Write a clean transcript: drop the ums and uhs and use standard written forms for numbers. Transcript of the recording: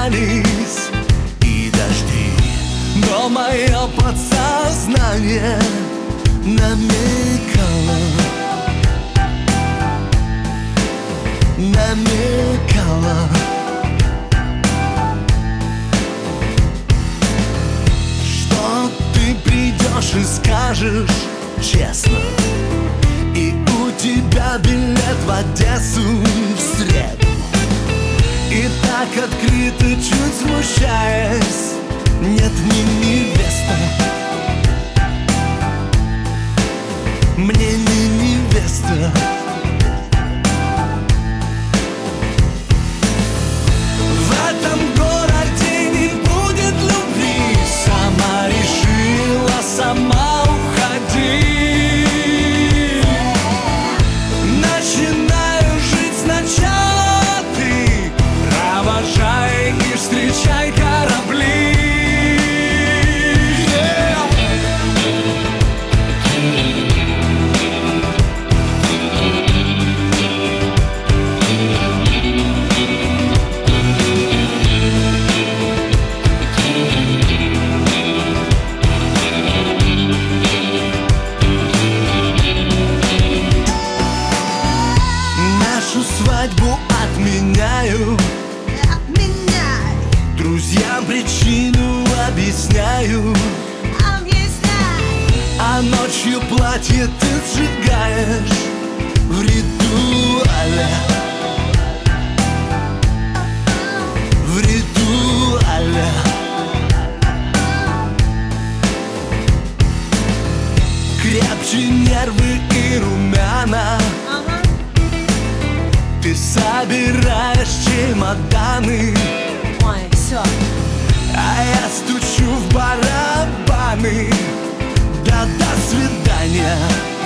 сменялись и дожди, но мое подсознание намекало, что ты придешь и скажешь честно, и у тебя билет в Одессу в среду. И так открыто, чуть смущаясь: нет, не невеста, мне не невеста. В этом городе не будет любви, сама решила, сама уходи. Начинаю жить сначала ты, провожай и встречай корабли. Нашу свадьбу отменяю, друзьям причину объясняю, а ночью платье ты сжигаешь в ритуале, в ритуале. Крепче нервы и румяна, ты собираешь чемоданы. Ой, все. А я стучу в барабаны. Да, до свидания.